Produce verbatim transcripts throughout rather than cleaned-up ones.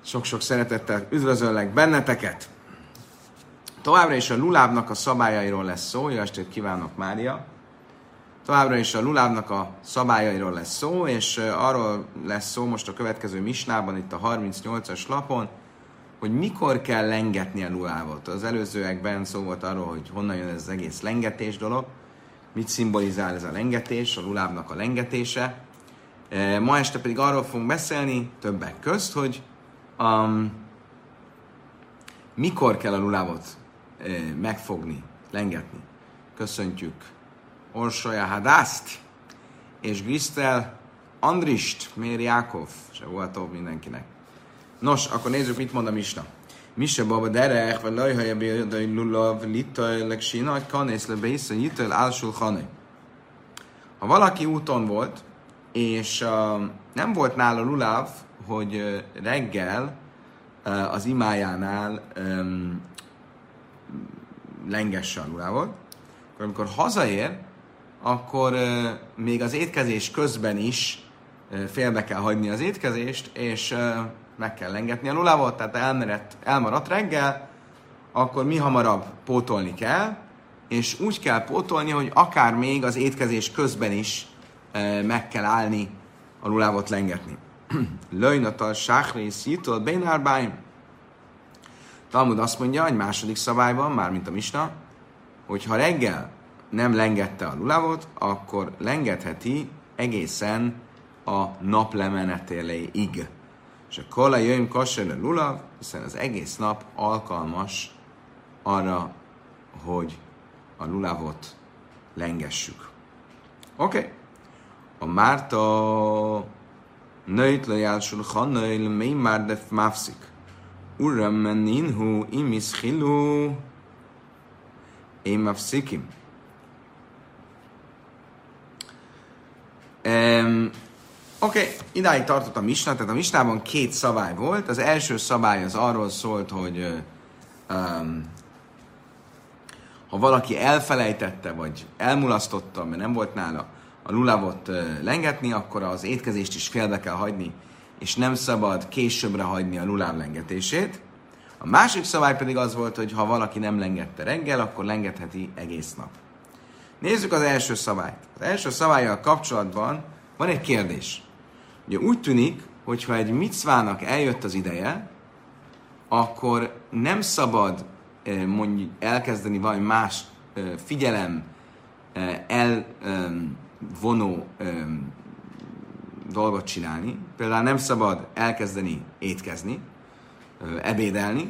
Sok-sok szeretettel üdvözöllek benneteket! Továbbra is a lulábnak a szabályairól lesz szó. Jó estét kívánok, Mária! Továbbra is a lulábnak a szabályairól lesz szó, és arról lesz szó most a következő misnában, itt a harmincnyolcas lapon, hogy mikor kell lengetni a lulábot. Az előzőekben szó volt arról, hogy honnan jön ez az egész lengetés dolog, mit szimbolizál ez a lengetés, a lulábnak a lengetése. Ma este pedig arról fogunk beszélni többek közt, hogy um, mikor kell a lulábot eh, megfogni, lengetni. Köszöntjük Orsolya Hadászt és Grisztel Andrist, Mér Jákov, se volt mindenkinek. Nos, akkor nézzük, mit mond a misna. Mise baba derech, vagy lajhaja bérdai lulav, litaj, legsina, kanész lebész, jitel álsul hané. Ha valaki úton volt, és uh, nem volt nála luláv, hogy uh, reggel uh, az imájánál um, lengesse a lulávot, akkor amikor hazaér, akkor uh, még az étkezés közben is uh, félbe kell hagyni az étkezést, és uh, meg kell lengetni a lulávot, tehát elmaradt, elmaradt reggel, akkor mi hamarabb pótolni kell, és úgy kell pótolni, hogy akár még az étkezés közben is uh, meg kell állni a lulávot lengetni. Löjnatal sáhrész jitol bénárbáim. Talmud azt mondja, egy második szabályban, mármint a misna, hogy ha reggel nem lengette a lulávot, akkor lengetheti egészen a naplemenetéléig. És a kola jöjjön kasser a lulav, hiszen az egész nap alkalmas arra, hogy a lulavot lengessük. Oké. Okay. A Márta nőt lejálsul hanöjl mély már def mávszik. Uram meninhu imis hilu én mávszikim. Um, Oké, okay, idáig tartott a misna, tehát a misnában két szabály volt. Az első szabály az arról szólt, hogy um, ha valaki elfelejtette, vagy elmulasztotta, mert nem volt nála a lulavot uh, lengetni, akkor az étkezést is félbe kell hagyni, és nem szabad későbbre hagyni a luláv lengetését. A másik szabály pedig az volt, hogy ha valaki nem lengette reggel, akkor lengetheti egész nap. Nézzük az első szabályt. Az első szabállyal kapcsolatban van egy kérdés. Ugye úgy tűnik, hogyha egy micvának eljött az ideje, akkor nem szabad mondjuk elkezdeni valami más figyelem elvonó dolgot csinálni. Például nem szabad elkezdeni étkezni, ebédelni,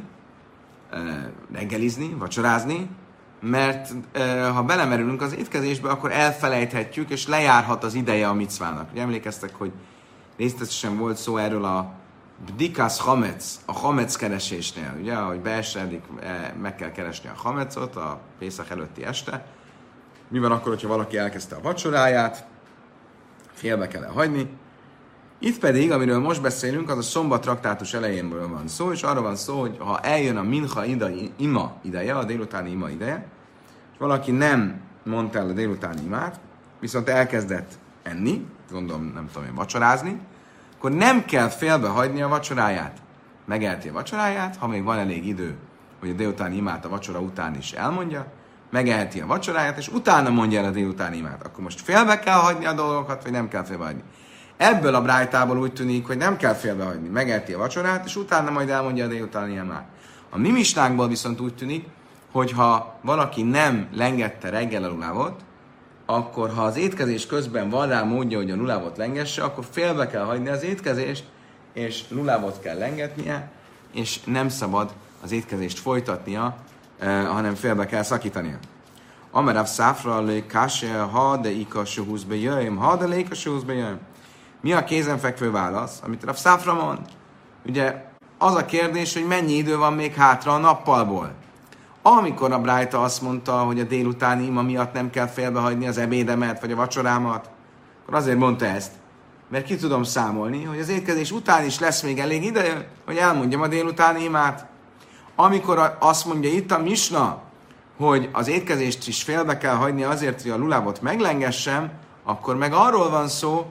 reggelizni, vacsorázni, mert ha belemerülünk az étkezésbe, akkor elfelejthetjük, és lejárhat az ideje a micvának. Ugye emlékeztek, hogy részletesen volt szó erről a bdikász hametz, a hametz keresésnél, ugye, ahogy beesedik, meg kell keresni a hamecot a Pészach előtti este. Mi van akkor, hogyha valaki elkezdte a vacsoráját, félbe kell hagyni. Itt pedig, amiről most beszélünk, az a szombat traktátus elejénből van szó, és arra van szó, hogy ha eljön a mincha idei, ima ideje, a délutáni ima ideje, és valaki nem mondta el a délutáni imát, viszont elkezdett enni, gondolom nem tudom én vacsorázni, akkor nem kell félbe hagyni a vacsoráját. Megelti a vacsoráját, ha még van elég idő, hogy a délutáni imát a vacsora után is elmondja, megelti a vacsoráját, és utána mondja el a délutáni imát. Akkor most félbe kell hagyni a dolgokat, vagy nem kell félbe hagyni. Ebből a brájtából úgy tűnik, hogy nem kell félbehagyni. Megelti a vacsorát, és utána majd elmondja a délutáni imát. A mi misnánkból viszont úgy tűnik, hogy ha valaki nem lengette reggel a lulávot, akkor ha az étkezés közben van rá módja, hogy a lulávot lengesse, akkor félbe kell hagyni az étkezést, és lulávot kell lengetnie, és nem szabad az étkezést folytatnia, eh, hanem félbe kell szakítania. Amerav száfra lé káse, ha de ikasú húszbe jöjjön, ha de lékasú húszbe jöjjön. Mi a kézenfekvő válasz, amit Rav Száfra mond? Ugye az a kérdés, hogy mennyi idő van még hátra a nappalból. Amikor a brájta azt mondta, hogy a délutáni ima miatt nem kell félbehagyni az ebédemet, vagy a vacsorámat, akkor azért mondta ezt, mert ki tudom számolni, hogy az étkezés után is lesz még elég ideje, hogy elmondjam a délutáni imát. Amikor azt mondja itt a misna, hogy az étkezést is félbe kell hagyni azért, hogy a lulávot meglengessem, akkor meg arról van szó,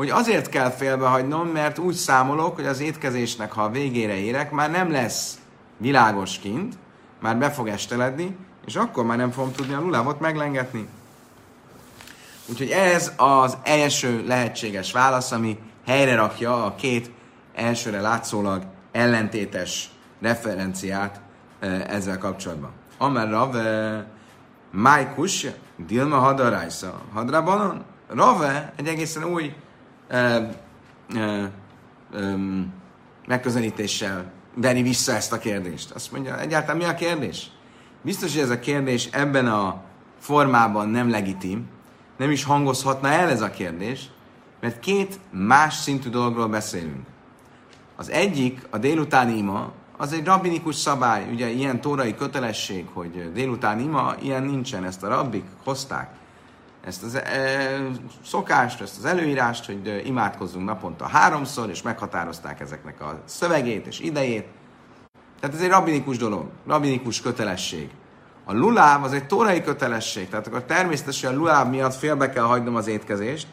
hogy azért kell félbehagynom, mert úgy számolok, hogy az étkezésnek, ha a végére érek, már nem lesz világos kint, már be fog esteledni, és akkor már nem fogom tudni a lulávot meglengetni. Úgyhogy ez az első lehetséges válasz, ami helyre rakja a két elsőre látszólag ellentétes referenciát ezzel kapcsolatban. Amerrav Májkus, Dilma Hadarajsza, Hadrabanon, Rave egy egészen új ö, ö, ö, megközelítéssel veri vissza ezt a kérdést. Azt mondja, egyáltalán mi a kérdés? Biztos, hogy ez a kérdés ebben a formában nem legitim, nem is hangozhatna el ez a kérdés, mert két más szintű dologról beszélünk. Az egyik, a délutáni ima, az egy rabbinikus szabály, ugye ilyen tórai kötelesség, hogy délutáni ima, ilyen nincsen, ezt a rabbik hozták. Ezt az e, szokást, ezt az előírást, hogy imádkozzunk naponta háromszor, és meghatározták ezeknek a szövegét és idejét. Tehát ez egy rabbinikus dolog, rabbinikus kötelesség. A luláv az egy tórai kötelesség, tehát akkor természetesen a luláv miatt félbe kell hagynom az étkezést,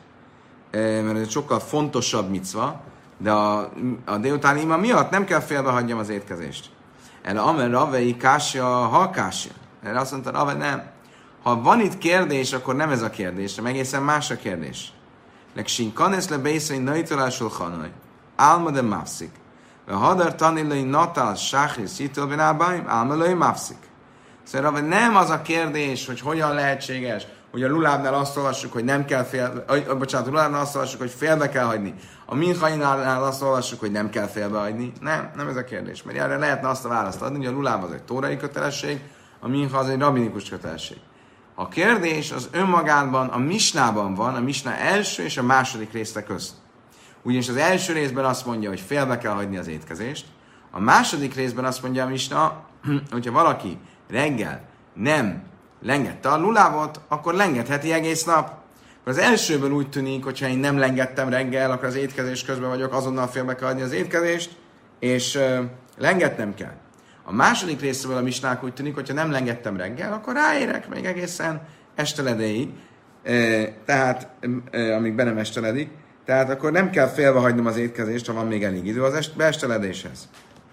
mert ez egy sokkal fontosabb micva, de a, a délutáni ima miatt nem kell félbe hagyjam az étkezést. Erre amen ravei kásja, ha kásja. Erre azt mondta, Rave, nem. Ha van itt kérdés, akkor nem ez a kérdés, hanem egészen más a kérdés. Leksin kanesz le bészei najtolásul hanaj. Álma de mafszik. Ve hadar tanillai natál sáhri szítől benábáim, álma lői mafszik. Szóval Rave, nem az a kérdés, hogy hogyan lehetséges, hogy a lulábnál azt olvassuk, hogy nem kell fél, ö, bocsánat, a lulábnál azt olvassuk, hogy félbe kell hagyni. A minchainál azt olvassuk, hogy nem kell félbe hagyni. Nem, nem ez a kérdés. Mert erre lehetne azt a választ adni, hogy a luláb az egy tórai kötelesség, a mincha az egy rabbinikus kötelesség. A kérdés az önmagában, a misnában van, a misna első és a második része közt. Ugyanis az első részben azt mondja, hogy félbe kell hagyni az étkezést. A második részben azt mondja a misna, hogyha valaki reggel nem lengette a lulávot, akkor lengetheti egész nap. Az elsőből úgy tűnik, hogyha én nem lengettem reggel, akkor az étkezés közben vagyok, azonnal félbe kell adni az étkezést, és uh, lengetnem kell. A második részből a misnák úgy tűnik, hogyha nem lengettem reggel, akkor ráérek még egészen esteledéig, uh, tehát uh, amíg be nem esteledik, tehát akkor nem kell félbe hagynom az étkezést, ha van még elég idő az est- beesteledéshez.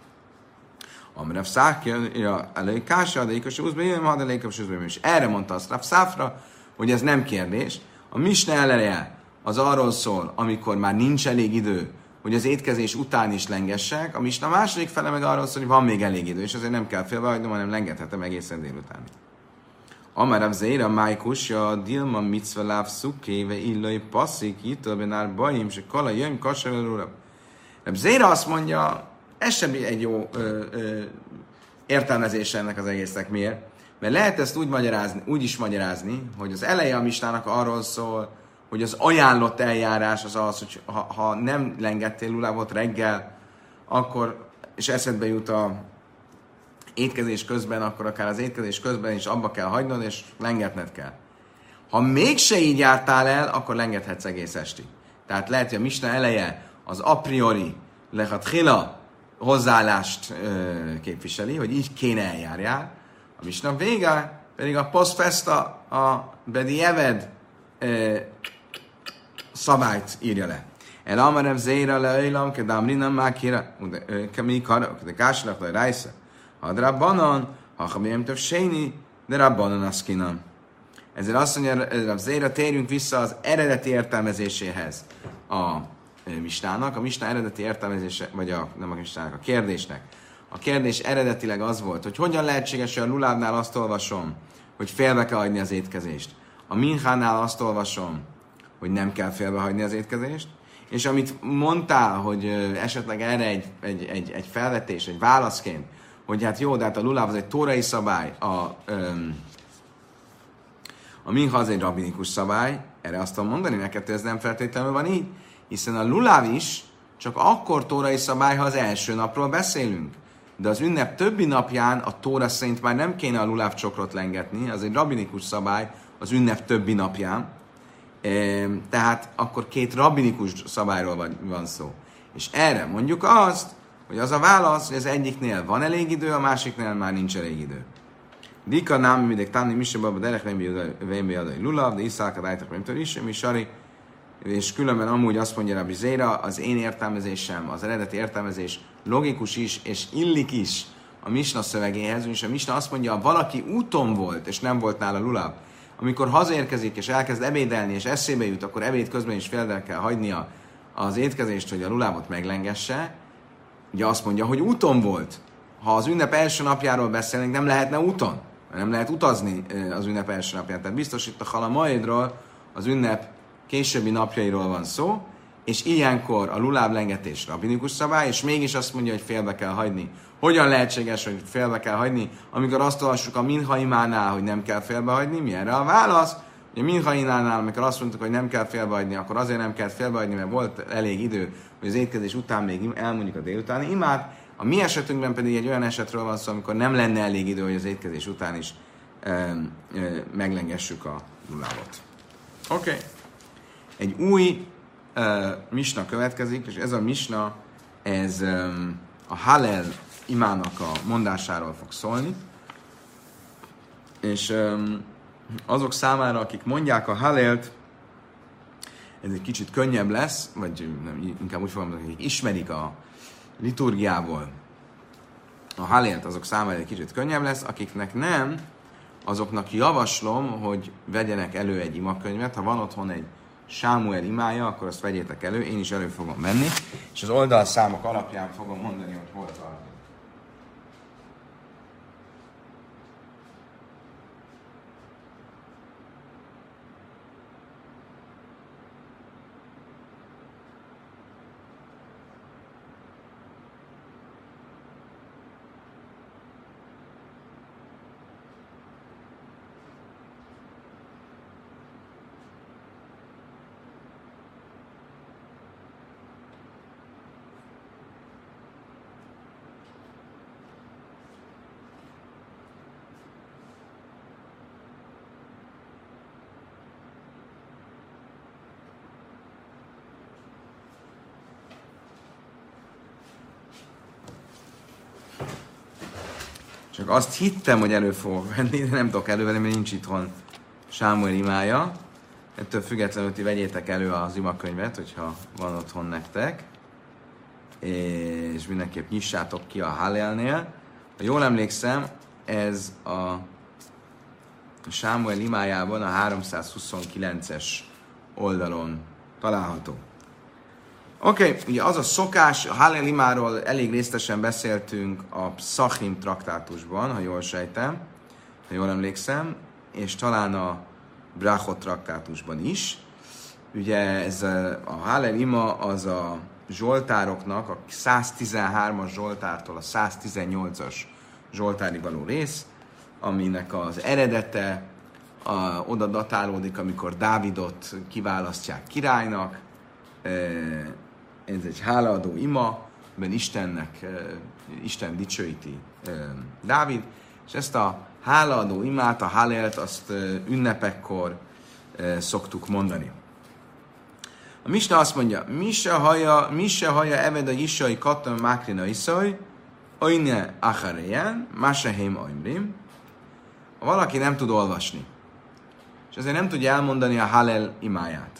Amire Szákja elég kása, de ékos úszba jön, ha de ékos úszba jön. És erre mondta azt Rav Száfra, hogy ez nem kérdés. A misna eleje az arról szól, amikor már nincs elég idő, hogy az étkezés után is lengessek. A misna második fele meg arról szól, hogy van még elég idő, és azért nem kell félbehagynom, hanem lengethetem egészen délután. Amarav Zéra Májkusja, Dilma Mitzva Láv Szukéve Illai Passzik, Jitölbenár Bajim, se Kala Jöjm Kassavelúra. Zéra azt mondja, ez sem egy jó ö, ö, értelmezése ennek az egésznek. Miért? Mert lehet ezt úgy, magyarázni, úgy is magyarázni, hogy az eleje a misnának arról szól, hogy az ajánlott eljárás az az, hogy ha, ha nem lengettél lulávot reggel, akkor, és eszedbe jut a étkezés közben, akkor akár az étkezés közben is abba kell hagynod, és lengetned kell. Ha mégse így jártál el, akkor lengethetsz egész estig. Tehát lehet, hogy a misna eleje az a priori lechatchila hozzáállást ö, képviseli, hogy így kéne eljárjál. A misna vége pedig a post festa, a bedi eved ö, szabályt írja le. El amarev zéra le öjlam, ke damrinam mákira, ke mi karok, de káslak le rájsza. Ha drabbanon, ha habiem több séni, de rabbanon aszkinam. Ezért azt mondja, Rav Zéra, térjünk vissza az eredeti értelmezéséhez a misnának. A misna eredeti értelmezése, vagy a, nem a misnának, a kérdésnek. A kérdés eredetileg az volt, hogy hogyan lehetséges, hogy a lulábnál azt olvasom, hogy félbe kell hagyni az étkezést. A minchánál azt olvasom, hogy nem kell félbehagyni az étkezést, és amit mondtál, hogy esetleg erre egy, egy, egy, egy felvetés, egy válaszként, hogy hát jó, de hát a luláv az egy tórai szabály, a, öm, a mincha az egy rabbinikus szabály, erre azt tudom mondani neked, hogy ez nem feltétlenül van így, hiszen a luláv is csak akkor tórai szabály, ha az első napról beszélünk. De az ünnep többi napján a tóra szerint már nem kéne a luláv csokrot lengetni, az egy rabbinikus szabály az ünnep többi napján, tehát akkor két rabbinikus szabályról van szó. És erre mondjuk azt, hogy az a válasz, hogy az egyiknél van elég idő, a másiknél már nincs elég idő. Dika námi midek tanni misebaba derek vén biadai lulav, de iszálka dájtak vén tör is, mi sari és különben amúgy azt mondja Rabbi Zéra, az én értelmezésem, az eredeti értelmezés logikus is, és illik is a Misna szövegéhez, és a Misna azt mondja, ha valaki úton volt, és nem volt nála lulab, amikor hazaérkezik, és elkezd ebédelni, és eszébe jut, akkor ebéd közben is félre kell hagynia az étkezést, hogy a lulábot meglengesse. Ugye azt mondja, hogy úton volt. Ha az ünnep első napjáról beszélnénk, nem lehetne úton. Nem lehet utazni az ünnep első napján. Tehát biztos itt a halamaidról, az ünnep későbbi napjairól van szó, és ilyenkor a luláb lengetés rabinikus szabály, és mégis azt mondja, hogy félbe kell hagyni. Hogyan lehetséges, hogy félbe kell hagyni, amikor azt olvassuk a Minhaimánál, hogy nem kell félbehagyni? Mi erre a válasz? Ugye a Minhaimánál, amikor azt mondtuk, hogy nem kell félbehagyni, akkor azért nem kell félbehagyni, mert volt elég idő, hogy az étkezés után még elmondjuk a délutáni imát. A mi esetünkben pedig egy olyan esetről van szó, amikor nem lenne elég idő, hogy az étkezés után is e, e, meglengessük a lulábot. Oké. Okay. Egy új uh, misna következik, és ez a misna, ez um, a Hallel imának a mondásáról fog szólni. És um, azok számára, akik mondják a Hallelt, ez egy kicsit könnyebb lesz, vagy nem, inkább úgy fogom mondani, hogy ismerik a liturgiából a Hallelt, azok számára egy kicsit könnyebb lesz, akiknek nem, azoknak javaslom, hogy vegyenek elő egy imakönyvet. Ha van otthon egy Sámuel imája, akkor azt vegyétek elő, én is elő fogom venni, és az oldalszámok alapján fogom mondani, hogy hol tartunk. Csak azt hittem, hogy elő fogok venni, de nem tudok elővenni, mert nincs itthon Sámuel imája. Ettől függetlenül ti vegyétek elő az imakönyvet, hogyha van otthon nektek. És mindenképp nyissátok ki a Hallelnél. Ha jól emlékszem, ez a Sámuel imájában a háromszázhuszonkilences oldalon található. Oké, okay, ugye az a szokás, a Hallel imáról elég részletesen beszéltünk a Pszachim traktátusban, ha jól sejtem, ha jól emlékszem, és talán a Brachot traktátusban is. Ugye ez a Hallel ima az a zsoltároknak, a száztizenhármas zsoltártól a száztizennyolcas zsoltárig való rész, aminek az eredete a, oda datálódik, amikor Dávidot kiválasztják királynak. Ez egy hálaadó ima, amiben Istennek, Isten dicsőíti Dávid, és ezt a hálaadó imát, a Hallelt, azt ünnepekkor szoktuk mondani. A Misna azt mondja, mi se haja, mi se haja eved a isai katon mákrina iszaj, oine acharejen, máseheim oimrim. Ha valaki nem tud olvasni, és ezért nem tudja elmondani a Hallel imáját,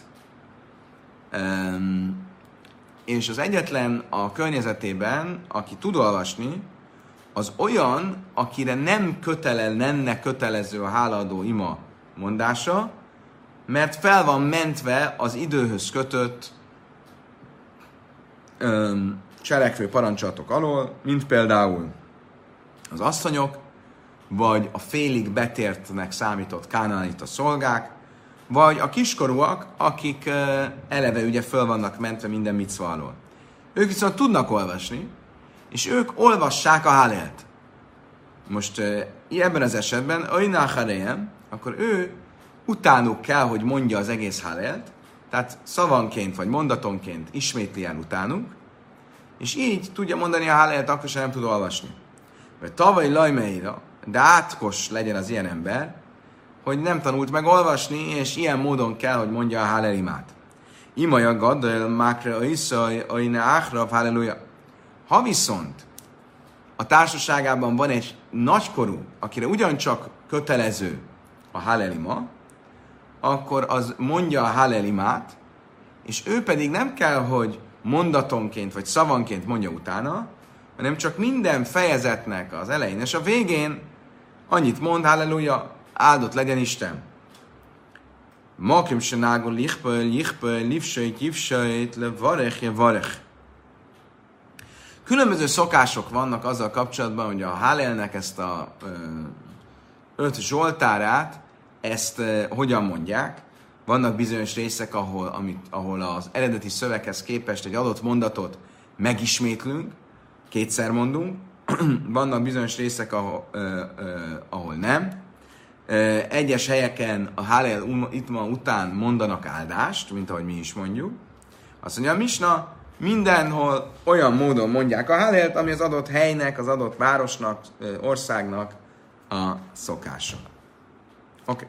um, és az egyetlen a környezetében, aki tud olvasni, az olyan, akire nem kötele, lenne kötelező a hálaadó ima mondása, mert fel van mentve az időhöz kötött öm, cselekvő parancsolatok alól, mint például az asszonyok, vagy a félig betértnek számított kánaanita szolgák, vagy a kiskorúak, akik uh, eleve ugye föl vannak mentve minden micva alól. Ők viszont tudnak olvasni, és ők olvassák a Hallelt. Most uh, ebben az esetben, akkor ő utánuk kell, hogy mondja az egész Hallelt, tehát szavanként vagy mondatonként ismétli el utánuk, és így tudja mondani a Hallelt, akkor sem nem tud olvasni. Vagy tavaly lajmeira, de átkos legyen az ilyen ember, hogy nem tanult meg olvasni, és ilyen módon kell, hogy mondja a Hallel imát. Imaja gaddel mákre iszaj, aine áhrav, halleluja. Ha viszont a társaságában van egy nagykorú, akire ugyancsak kötelező a Hallel ima, akkor az mondja a Hallel imát, és ő pedig nem kell, hogy mondatonként vagy szavanként mondja utána, hanem csak minden fejezetnek az elején és a végén annyit mond, halleluja, áldott legyen Isten. Makrim se nágol lichpöl, lichpöl, livsöjt, livsöjt, le varech, je varech. Különböző szokások vannak azzal kapcsolatban, hogy a Hallelnek ezt a ö, öt zsoltárát, ezt ö, hogyan mondják. Vannak bizonyos részek, ahol, amit, ahol az eredeti szöveghez képest egy adott mondatot megismétlünk, kétszer mondunk. Vannak bizonyos részek, ahol, ö, ö, ahol nem. Ö, egyes helyeken a Hallel itma után mondanak áldást, mint ahogy mi is mondjuk. Azt mondja, a Misna mindenhol olyan módon mondják a Hallelt, ami az adott helynek, az adott városnak, országnak a szokása. Oké. Okay.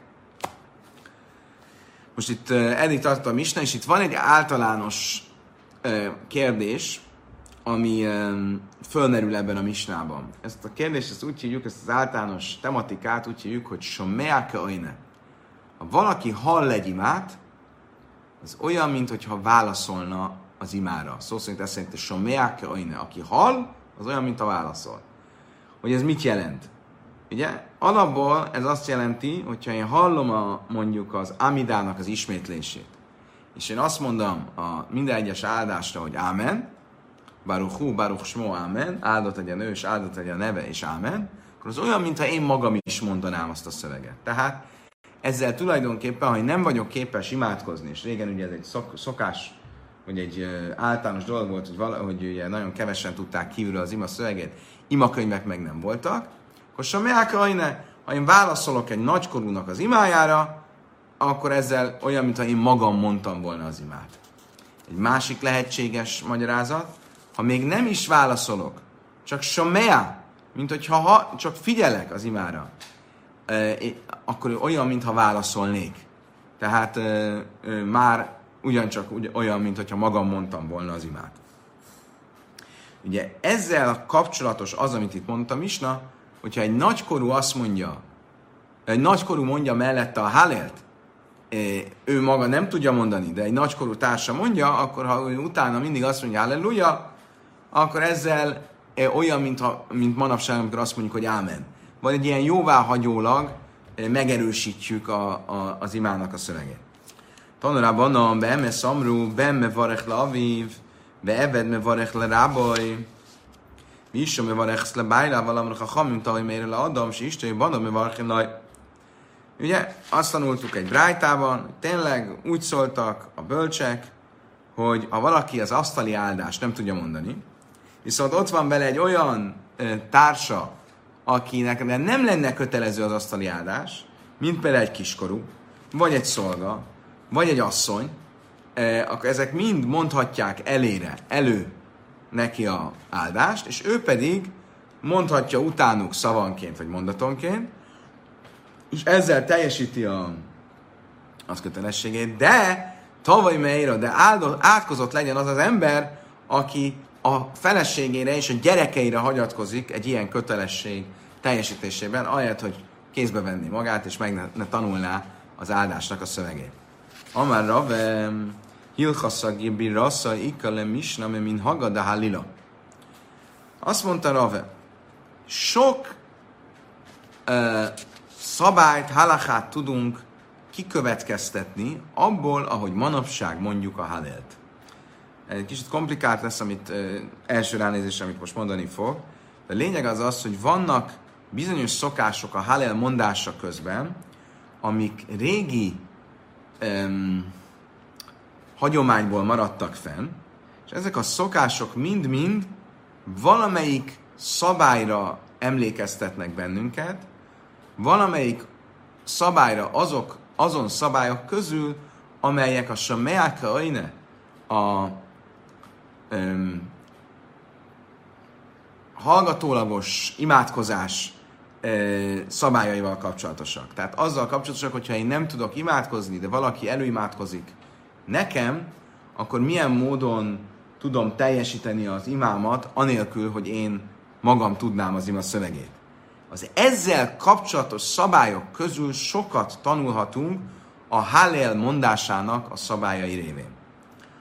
Most itt eddig tartott a Misna, és itt van egy általános kérdés, ami fölmerül ebben a Misnában. Ezt a kérdést ezt úgy hívjuk, ezt az általános tematikát úgy hívjuk, hogy someake oine. Ha valaki hall egy imát, az olyan, mintha válaszolna az imára. Szó szerint ezt szerint, hogy someake oine. Aki hall, az olyan, mint a válaszol. Hogy ez mit jelent? Ugye? Alapból ez azt jelenti, hogyha én hallom a, mondjuk az Amidának az ismétlését, és én azt mondom a minden egyes áldásra, hogy ámen, Baruch hu, Baruch Shmo, ámen, áldott legyen ő, és áldott legyen a neve, és ámen, akkor az olyan, mintha én magam is mondanám azt a szöveget. Tehát ezzel tulajdonképpen, ha én nem vagyok képes imádkozni, és régen ugye ez egy szok, szokás, hogy egy uh, általános dolog volt, hogy, vala, hogy ugye nagyon kevesen tudták kívülről az ima szöveget, imakönyvek meg nem voltak, akkor someake oine, ha én válaszolok egy nagykorúnak az imájára, akkor ezzel olyan, mintha én magam mondtam volna az imát. Egy másik lehetséges magyarázat, ha még nem is válaszolok, csak somea, mint hogyha ha, csak figyelek az imára, akkor olyan, mintha válaszolnék. Tehát már ugyancsak olyan, mintha magam mondtam volna az imát. Ugye ezzel kapcsolatos az, amit itt mondtam Misna, hogyha egy nagykorú azt mondja, egy nagykorú mondja mellette a Hallelt, ő maga nem tudja mondani, de egy nagykorú társa mondja, akkor ha ő utána mindig azt mondja halleluja, akkor ezzel olyan, mint, ha, mint manapság, amikor azt mondjuk, hogy ámen. Vagy egy ilyen jóváhagyólag megerősítjük a, a, az imának a szövegét. Tanulában a beeme szamru, beeme varech le aviv, beeved me varech le rábaj, Isha me varech le bájlá, valamra chachamim tavaly meire le adam, és Isten banda me varech le. Ugye azt tanultuk egy brájtában, hogy tényleg úgy szóltak a bölcsek, hogy ha valaki az asztali áldást nem tudja mondani, viszont ott van vele egy olyan e, társa, akinek nem lenne kötelező az asztali áldás, mint például egy kiskorú, vagy egy szolga, vagy egy asszony, e, akkor ezek mind mondhatják elére, elő neki a áldást, és ő pedig mondhatja utánuk szavanként, vagy mondatonként, és ezzel teljesíti a, az kötelességét, de tavaly meira, de áldott, átkozott legyen az az ember, aki a feleségére és a gyerekeire hagyatkozik egy ilyen kötelesség teljesítésében, ahelyett, hogy kézbe venni magát, és meg ne, ne tanulná az áldásnak a szövegét. Amár Rave, Hilchassa Gibi Rassa, Ikale Misna, min Hagada Halila. Azt mondta Rave, sok uh, szabályt, halachát tudunk kikövetkeztetni abból, ahogy manapság mondjuk a Hallelt. Egy kicsit komplikált lesz, amit uh, első ránézésre, amit most mondani fog, de a lényeg az az, hogy vannak bizonyos szokások a Hallel mondása közben, amik régi um, hagyományból maradtak fenn, és ezek a szokások mind-mind valamelyik szabályra emlékeztetnek bennünket, valamelyik szabályra azok, azon szabályok közül, amelyek a someake oine, a um, hallgatólagos imádkozás uh, szabályaival kapcsolatosak. Tehát azzal kapcsolatosak, hogyha én nem tudok imádkozni, de valaki előimádkozik nekem, akkor milyen módon tudom teljesíteni az imámat, anélkül, hogy én magam tudnám az ima szövegét. Az ezzel kapcsolatos szabályok közül sokat tanulhatunk a Hallel mondásának a szabályai révén.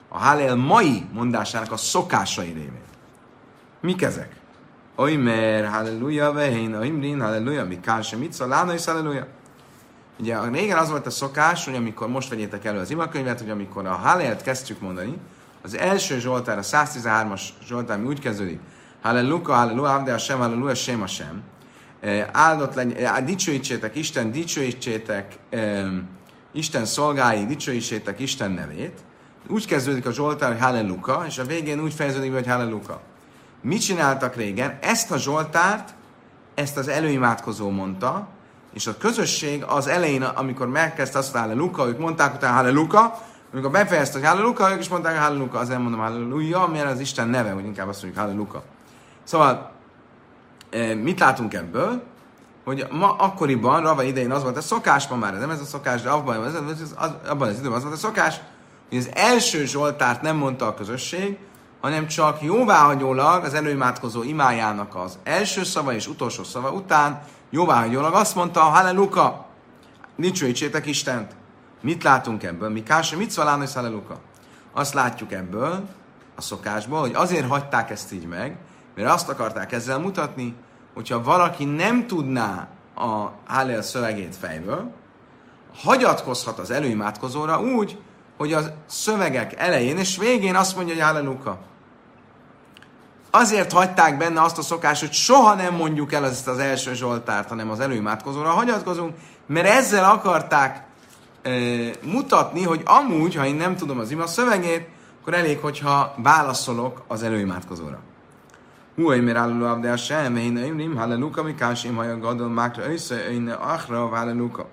a Hallel mai mondásának a szokásai révén. Mik ezek? Oimer, halleluja, vehén, oimrin, halleluja, mi kánse mitza, lána is halleluja. Ugye régen az volt a szokás, hogy amikor most vegyétek elő az imakönyvet, hogy amikor a Hallelt kezdjük mondani, az első Zsoltár, a száztizenhármas Zsoltár, ami úgy kezdődik, halleluja, halleluja, abde a sem, halleluja, sem a sem. Áldott legyen, dicsőítsétek Isten, dicsőítsétek um, Isten szolgái, dicsőítsétek Isten nevét. Úgy kezdődik a Zsoltár, hogy halleluja, és a végén úgy fejeződik, hogy halleluja. Mit csináltak régen? Ezt a Zsoltárt, ezt az előimádkozó mondta, és a közösség az elején, amikor megkezdte azt, hogy halleluja, ők mondták utána halleluja, amikor befejezte, hogy halleluja, ők is mondták, hogy halleluja, azért mondom halleluja, mert az Isten neve, hogy inkább azt mondjuk halleluja. Szóval, mit látunk ebből? Hogy ma akkoriban, Rava idején az volt a szokás, ma már nem ez a szokás, de abban az, az, az, abban az időben az volt a szokás, hogy az első Zsoltárt nem mondta a közösség, hanem csak jóváhagyólag az előimádkozó imájának az első szava és utolsó szava után jóváhagyólag azt mondta, halleluja, dicsőítsétek Istent. Mit látunk ebből? Mi kása, mit szalán, hogy halleluja? Azt látjuk ebből, a szokásból, hogy azért hagyták ezt így meg, mert azt akarták ezzel mutatni, hogyha valaki nem tudná a Hallel szövegét fejből, hagyatkozhat az előimádkozóra úgy, hogy a szövegek elején és végén azt mondja, hogy halleluja. Azért hagyták benne azt a szokást, hogy soha nem mondjuk el ezt az első Zsoltárt, hanem az előimádkozóra hagyatkozunk, mert ezzel akarták e, mutatni, hogy amúgy, ha én nem tudom az ima szövegét, akkor elég, hogyha válaszolok az előimádkozóra. Húaj, mert halleluja, abde a sem, én imrim, halleluja, mi kásim, haja gadol, mákra, össze, én achra, halleluja.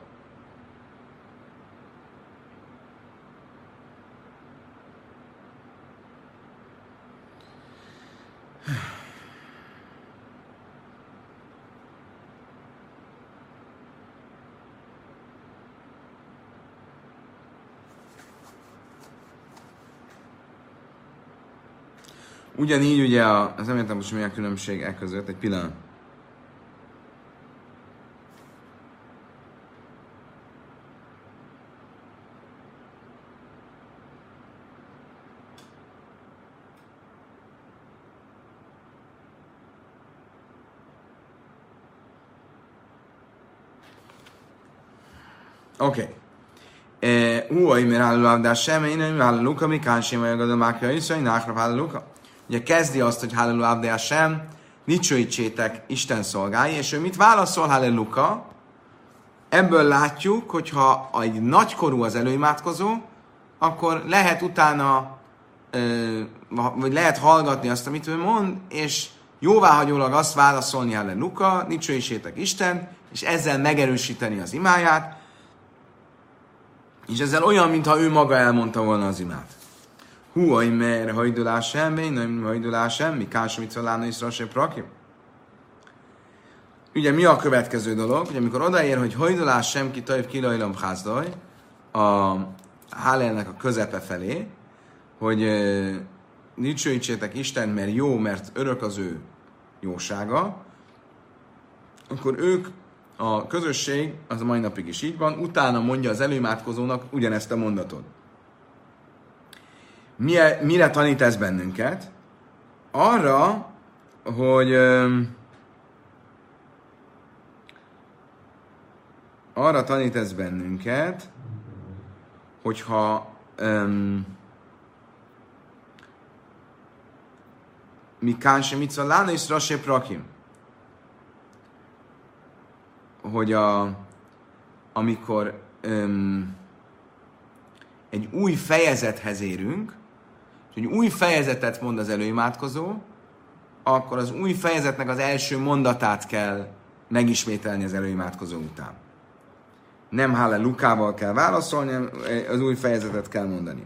Ugyanígy ugye a, az nem értem most, mi a különbség e között, egy pillanat. Oké. Húaj, mert halleluja, sem, én nem halleluja, mi kánsim, vagy a mákra is, hogy nákra halleluja. Ugye kezdi azt, hogy halleluja, abde sem, dicsőítsétek Isten szolgái, és ő mit válaszol, halleluja? Ebből látjuk, hogyha egy nagykorú az előimádkozó, akkor lehet utána, vagy lehet hallgatni azt, amit ő mond, és jóváhagyólag azt válaszolni, halleluja, dicsőítsétek Isten, és ezzel megerősíteni az imáját, és ezzel olyan, mintha ő maga elmondta volna az imát. Húaj, mert hajdulás sem, nem hajdulás sem, mi kás, mit szalána is rassé prakim. Ugye mi a következő dolog? Ugye amikor odaér, hogy hajdulás sem ki tajv kilajlom házdaj, a Hallelnek a közepe felé, hogy uh, dicsőítsétek Isten, mert jó, mert örök az ő jósága, akkor ők, a közösség, az a mai napig is így van, utána mondja az előimádkozónak ugyanezt a mondatot. Mire, mire tanít ez bennünket? Arra, hogy öm, arra tanít ez bennünket, hogyha öm, mi kánse mit szól, lána is rassé prakim, hogy a, amikor öm, egy új fejezethez érünk, és egy új fejezetet mond az előimádkozó, akkor az új fejezetnek az első mondatát kell megismételni az előimádkozó után. Nem hallelujával kell válaszolni, hanem az új fejezetet kell mondani.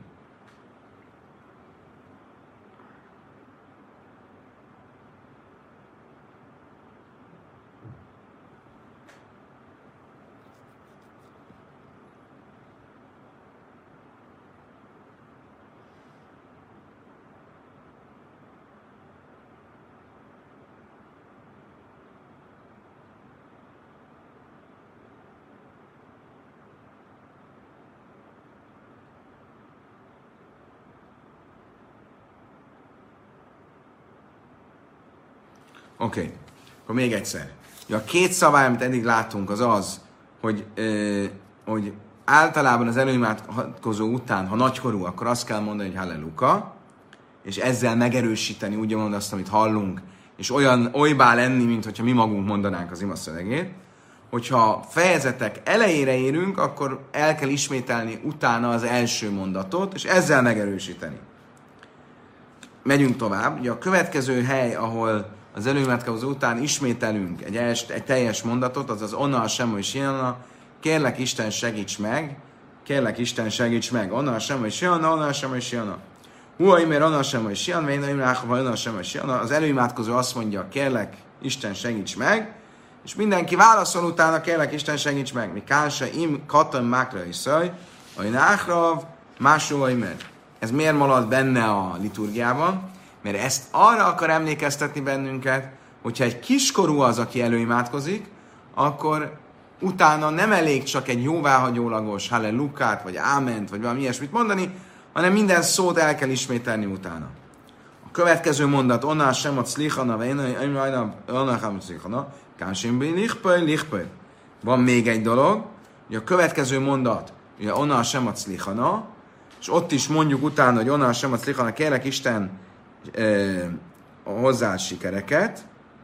Oké, okay. Akkor még egyszer. Ja, a két szabály, amit eddig látunk, az az, hogy, ö, hogy általában az előimádkozó után, ha nagykorú, akkor azt kell mondani, hogy halleluka, és ezzel megerősíteni úgymond azt, amit hallunk, és olyan olybá lenni, mint hogyha mi magunk mondanánk az ima szövegét. Hogyha fejezetek elejére érünk, akkor el kell ismételni utána az első mondatot, és ezzel megerősíteni. Megyünk tovább. Ugye a következő hely, ahol az előimádkozó után ismételünk egy, els, egy teljes mondatot, az az onna a sem, hogy sianna, kérlek Isten segíts meg, kérlek Isten segíts meg, onna a sem, hogy sianna, onna a sem, hogy sianna. Húai, mert onna a sem, hogy sianna, én onna a sem, hogy sianna. Az előimádkozó azt mondja, kérlek Isten segíts meg, és mindenki válaszol utána, kérlek Isten segíts meg. Mi kánsa im katan mákra is szaj, hogy náhrav, másolaj meg. Ez miért marad benne a liturgiában? Mert ezt arra akar emlékeztetni bennünket, hogyha egy kiskorú az, aki előimádkozik, akkor utána nem elég csak egy jóváhagyólagos hallelukát, vagy áment, vagy valami ilyesmit mondani, hanem minden szót el kell ismételni utána. A következő mondat, onnál sem ad szlichana, vagy onnál sem ad szlichana, kánsim bi lichpöly, lichpöly. Van még egy dolog, hogy a következő mondat, ugye onnál sem ad szlichana, és ott is mondjuk utána, hogy onnál sem ad szlichana, kérlek Isten eh, hozzá sikereket.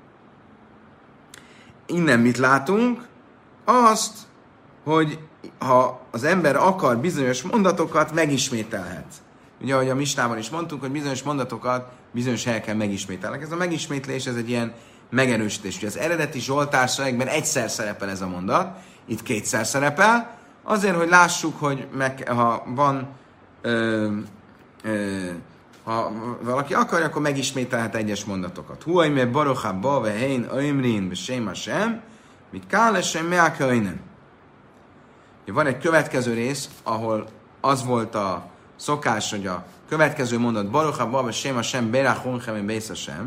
Innen mit látunk? Azt, hogy ha az ember akar bizonyos mondatokat, megismételhet. Ugye, ahogy a Misnában is mondtunk, hogy bizonyos mondatokat bizonyos helyeken megismételnek. Ez a megismétlés, ez egy ilyen megerősítés. Ugye az eredeti Zsoltár szövegben egyszer szerepel ez a mondat, itt kétszer szerepel, azért, hogy lássuk, hogy meg, ha van, ö, ö, ha valaki akarja, akkor megismételhet egyes mondatokat. Huaj me baruch haba ve hein oimrin ve shem Hashem, mit kálesem meáköinen. Van egy következő rész, ahol az volt a szokás, hogy a következő mondat baruch haba ve shem Hashem berach honchem beis Hashem,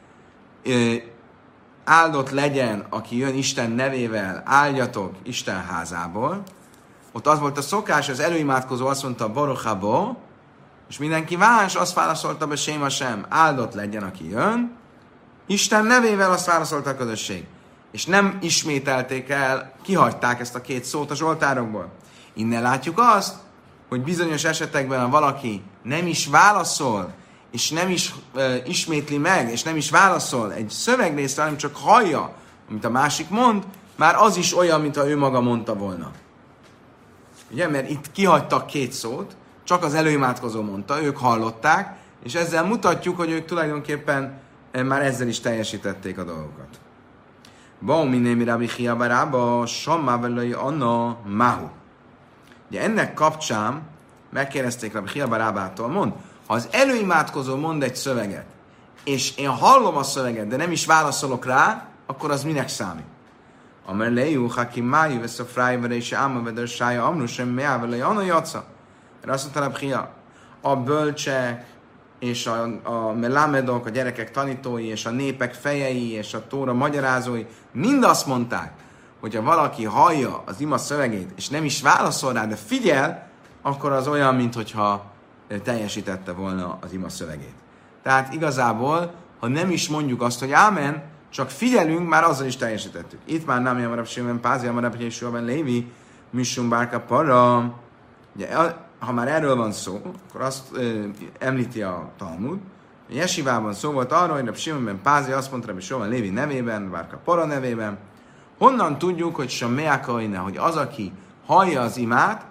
áldott legyen, aki jön Isten nevével, áldjatok Isten házából. Ott az volt a szokás, az előimádkozó azt mondta baruch haba, és mindenki más azt válaszolta be Shem Hashem, áldott legyen, aki jön. Isten nevével azt válaszolta a közösség. És nem ismételték el, kihagyták ezt a két szót a zsoltárokból. Innen látjuk azt, hogy bizonyos esetekben, ha valaki nem is válaszol, és nem is uh, ismétli meg, és nem is válaszol egy szövegrészre, hanem csak hallja, amit a másik mond, már az is olyan, mintha ő maga mondta volna. Ugye, mert itt kihagytak két szót, csak az előimádkozó mondta, ők hallották, és ezzel mutatjuk, hogy ők tulajdonképpen már ezzel is teljesítették a dolgokat. Bauminémi Rabbi Chia bar Abba, Sammá velői Anna Mahu. Ugye ennek kapcsán megkérdezték Rabbi Chia bar Abbától, mond, ha az előimádkozó mond egy szöveget, és én hallom a szöveget, de nem is válaszolok rá, akkor az minek számít? Amerlejú, hakim májú, vesz a frájvere, és áma vedör sája, amnusem, meávelői Anna jaca. Mert azt mondta Rabbi Chia, a bölcsek, és a, a melamedok, a gyerekek tanítói, és a népek fejei, és a tóra magyarázói, mind azt mondták, hogy ha valaki hallja az ima szövegét, és nem is válaszol rá, de figyel, akkor az olyan, mintha teljesítette volna az ima szövegét. Tehát igazából, ha nem is mondjuk azt, hogy ámen, csak figyelünk, már azzal is teljesítettük. Itt már nem jamarab Simon Pázi, jamarab Jésúben Lévi, Missum Bárka Para. Ugye, ha már erről van szó, akkor azt ö, említi a Talmud. A Jesivában szó volt arról, hogy Reb Simon ben Pázi azt mondta Reb Simon Lévi nevében, Bárka Para nevében. Honnan tudjuk, hogy Sameakaine, hogy az, aki hallja az imát,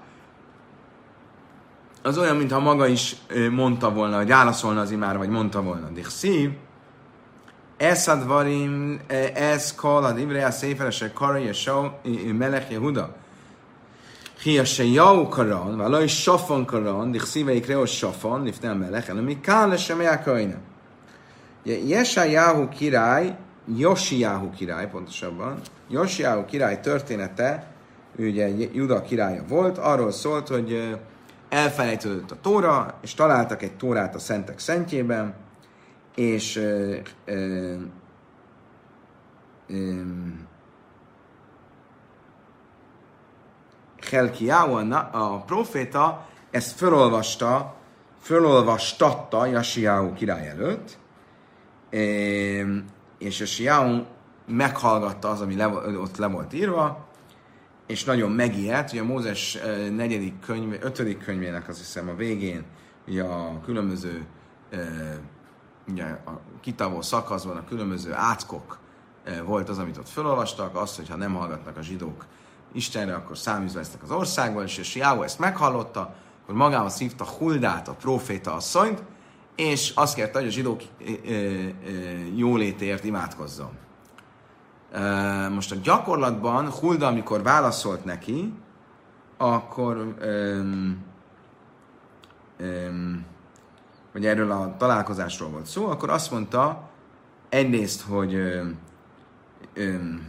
az olyan, mintha maga is mondta volna, vagy válaszolna az imára, vagy mondta volna. Dichszív, eszadvarim, ez kal, ad ivrea, széferese, karja, sau, melech, Jehuda. Hia se jau karan, valami safan karan, dichszíveik reos safan, lifnel melech, elemi kále se meakaine. Jesajáhu király, Josiáhu király, pontosabban, Josiáhu király története, ő ugye Juda királya volt, arról szólt, hogy elfelejtődött a tóra, és találtak egy tórát a szentek szentjében, és ö, ö, ö, Helkiáhu, a proféta, ezt fölolvasta, fölolvastatta Josiáhu király előtt, ö, és a Siáú meghallgatta az, ami le, ott le volt írva, és nagyon megijedt, hogy a Mózes negyedik könyv, ötödik könyvének azt hiszem a végén, ugye a különböző ugye a kitavó szakaszban a különböző átkok volt az, amit ott felolvastak, az, hogy ha nem hallgatnak a zsidók Istenre, akkor száműzve lesznek az országban, és a Siáú ezt meghallotta, akkor magához szívta Huldát, a próféta asszonyt, és azt kérte, hogy a zsidók jólétért imádkozzon. Most a gyakorlatban Hulda, amikor válaszolt neki, akkor um, um, hogy erről a találkozásról volt szó, akkor azt mondta egyrészt, hogy um, um,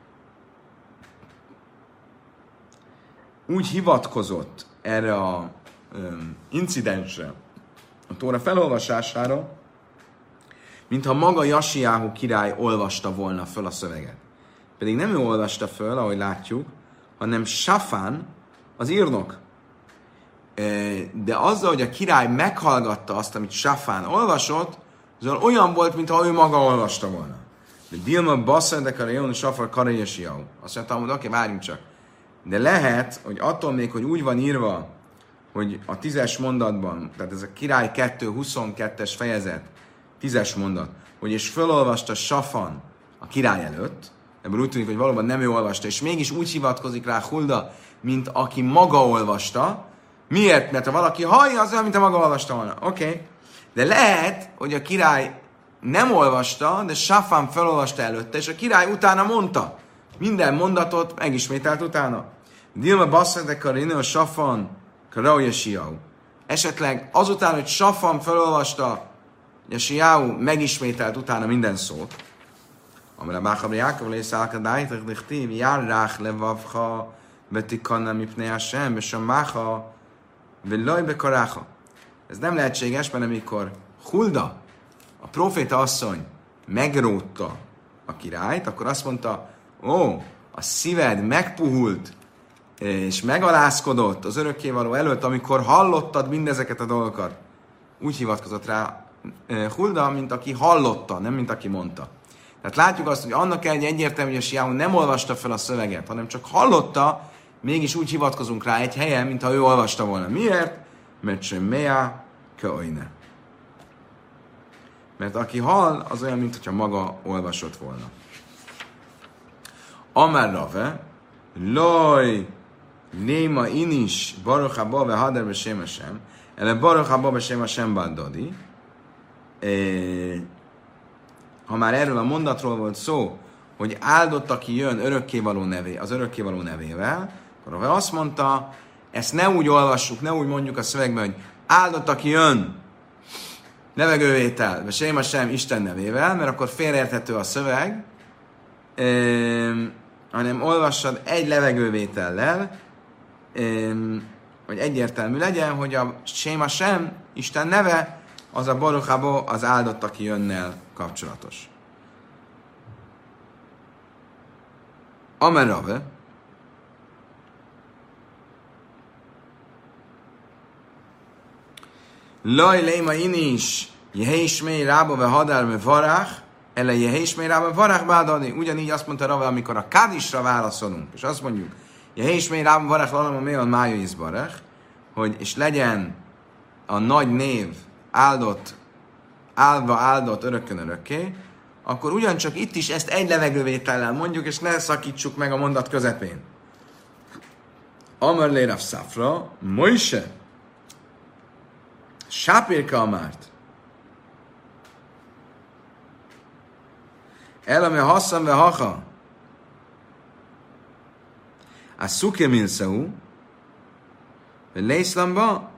úgy hivatkozott erre a um, incidensre, a Tóra felolvasására, mintha maga Jasiáhu király olvasta volna föl a szöveget. Pedig nem ő olvasta föl, ahogy látjuk, hanem Safán, az írnok. De azzal, hogy a király meghallgatta azt, amit Safán olvasott, az olyan volt, mintha ő maga olvasta volna. De Dilma Basszendek a Rejon Safar Kara Jasiáhu. Azt mondtam, hogy oké, várjunk csak. De lehet, hogy attól még, hogy úgy van írva, hogy a tízes mondatban, tehát ez a király kettő huszonkettes fejezet, tízes mondat, hogy és felolvasta Safan a király előtt, ebből úgy tűnik, hogy valóban nem ő olvasta, és mégis úgy hivatkozik rá Hulda, mint aki maga olvasta. Miért? Mert ha valaki hallja, az olyan, mint a maga olvasta volna. Oké. Okay. De lehet, hogy a király nem olvasta, de Safan felolvasta előtte, és a király utána mondta. Minden mondatot megismételt utána. Dilma Basszendek a Rinő, Safan, Karauja Siau. Esetleg azután, hogy Safan felolvasta, Jasiáhu megismételt utána minden szót. Amire Báchabri Jákov lészálkadájtak dichtív, járrák levavha, betikanna mipnei Hashem, besammáha, villaj bekaráha. Ez nem lehetséges, mert amikor Hulda, a próféta asszony megrótta a királyt, akkor azt mondta, ó, a szíved megpuhult, és megalázkodott az örökkévaló előtt, amikor hallottad mindezeket a dolgokat. Úgy hivatkozott rá Hulda, mint aki hallotta, nem mint aki mondta. Tehát látjuk azt, hogy annak kell egy egyértelmű, hogy a Siáhu nem olvasta fel a szöveget, hanem csak hallotta, mégis úgy hivatkozunk rá egy helyen, mintha ő olvasta volna. Miért? Mert sem mea kööjne. Mert aki hall, az olyan, mintha maga olvasott volna. Amár Rave, loj, néma inis, baruch haba ve hader be shem Hashem, ele baruch haba be shem Hashem bandodi. Ha már erről a mondatról volt szó, hogy áldott, aki jön örökkévaló nevé, az örökkévaló nevével, akkor azt mondta, ezt ne úgy olvassuk, ne úgy mondjuk a szövegben, hogy áldott, aki jön levegővétel, vagy Sém Hashem Isten nevével, mert akkor félreérthető a szöveg, um, hanem olvassad egy levegővétellel, um, hogy egyértelmű legyen, hogy a Sém Hashem Isten neve, az a Baruch Haba, az áldott, aki jönnel kapcsolatos. Amen Rave, Laj léma inis, jeheismei rába ve hadár me varach, ele jeheismei rába varach bádani. Ugyanígy azt mondta Rave, amikor a Kádisra válaszolunk, és azt mondjuk, jeheismei rába varach valama mélyal mája izbarach, hogy és legyen a nagy név áldott, áldva áldott örökkön örökké, akkor ugyancsak itt is ezt egy levegővétellel mondjuk, és ne szakítsuk meg a mondat közepén. Amar lérav szafra, Mojse, Sápirka amárt. Elame hasszam ve hacha. A szuke milszau, ve lészlamba.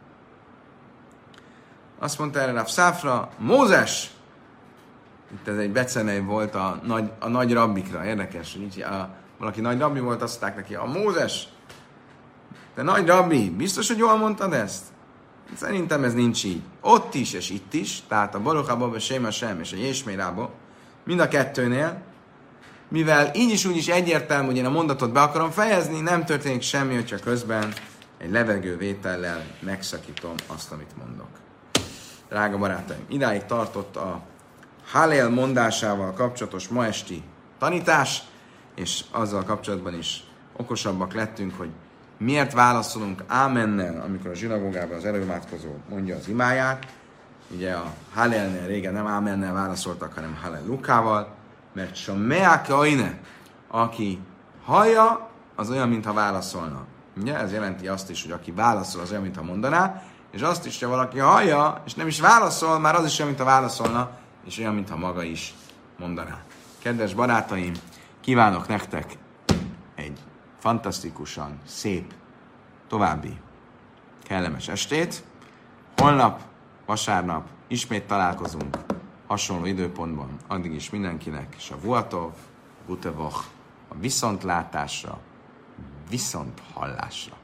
Azt mondta erre Rav Szafra, Mózes! Itt ez egy becenej volt a nagy, a nagy rabbikra. Érdekes, hogy így a, valaki nagy rabbi volt, azt mondták neki, a Mózes, te nagy rabbi, biztos, hogy jól mondtad ezt? Szerintem ez nincs így. Ott is és itt is, tehát a Baruch Haba be Shem Hashem és a Jésmei Rába, mind a kettőnél, mivel így is úgy is egyértelmű, hogy én a mondatot be akarom fejezni, nem történik semmi, hogyha közben egy levegővétellel megszakítom azt, amit mondok. Drága barátaim, idáig tartott a Hallel mondásával kapcsolatos ma esti tanítás, és azzal kapcsolatban is okosabbak lettünk, hogy miért válaszolunk ámennel, amikor a zsinagógában az előimádkozó mondja az imáját. Ugye a Hallelnél régen nem ámennel válaszoltak, hanem Hallelukával, mert Someák Aine, aki hallja, az olyan, mintha válaszolna. Ugye? Ez jelenti azt is, hogy aki válaszol, az olyan, mintha mondaná, és azt is, hogy valaki hallja, és nem is válaszol, már az is olyan, mintha válaszolna, és olyan, mintha maga is mondaná. Kedves barátaim, kívánok nektek egy fantasztikusan szép, további kellemes estét. Holnap, vasárnap ismét találkozunk hasonló időpontban. Addig is mindenkinek Shavuatov, Gutevoch, a viszontlátásra, viszont hallásra.